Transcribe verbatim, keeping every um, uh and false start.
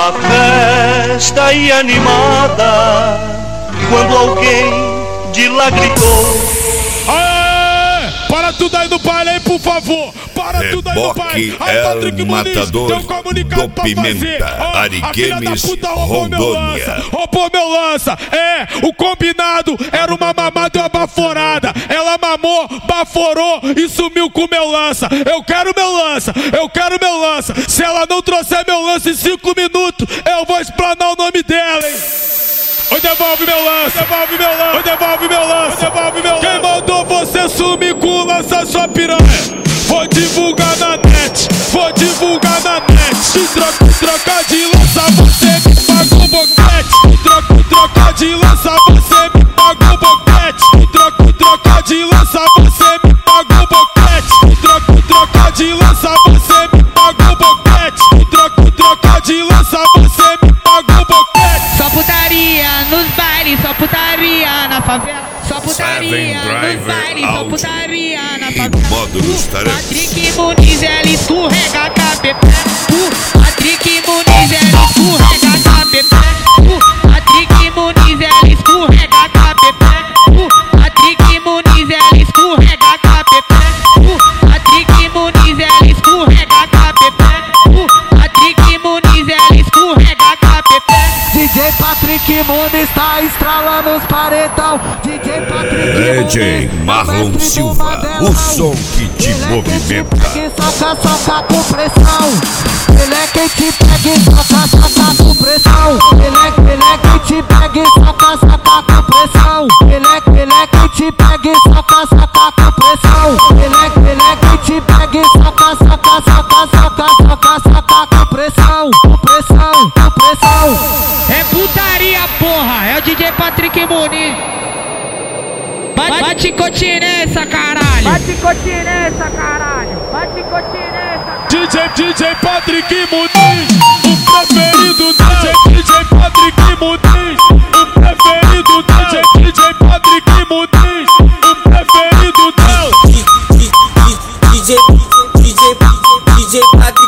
A festa ia animada quando alguém de lá gritou: aê! Para tudo aí no baile aí, por favor. Para Reboque tudo aí no baile. é Patrick o Muniz, matador tem um comunicado do pra Pimenta, fazer. Ó, Ariquemes, a filha da puta roubou meu Rondônia. lança. Roubou meu lança. É, o combinado era uma mamada e uma baforada. Ela mamou, baforou e sumiu com meu lança. Eu quero meu lança, eu quero meu lança. Se ela não trouxer meu lança em cinco minutos, eu vou explanar o nome dela, hein. Oi, devolve meu lança, devolve meu lança, oi, devolve meu lança, devolve meu lança. Quem mandou você sumir com o lança, sua piranha? Vou divulgar na net, vou divulgar na net. Te troca, troca de lança, você me paga o boquete. Troca, troca de lança, você me paga o boquete. Troca, troca de lança, você me paga o boquete. Troca, troca de lança, você me paga o boquete. Troca, troca de lança, você me paga o boquete. Só putaria nos bailes, só putaria na favela. Só putaria nos bailes, só putaria na favela. Patrick Muniz, ela escorrega a cabeça. Patrick Muniz, ela escorrega a cabeça. Patrick Muniz, ela escorrega a cabeça. Patrick Muniz, ela escorrega a cabeça. Patrick Muniz, ela escorrega a cabeça. Patrick Muniz, ela escorrega a cabeça. D J Patrick Muniz tá estralando os paredão. D J Patrick D J Marlon Silva, o som que te movimenta. Ele soca, soca com pressão. Ele é quem te pega e soca, soca com pressão. Ele é, ele é quem te pega e soca, soca com pressão. Ele é, ele é quem te pega e soca, soca com pressão. Ele é, ele é quem te pega e soca, soca, soca, soca, soca, soca com pressão, com pressão, com pressão. É putaria, porra, é o D J Patrick Muniz. Bate, bate continência, caralho. Bate continência, caralho. Bate continência. D J, D J Patrick Muniz, o preferido D J, D J Patrick Muniz, o preferido D J, D J Patrick Muniz, o preferido dela. D J, D J, D J Patrick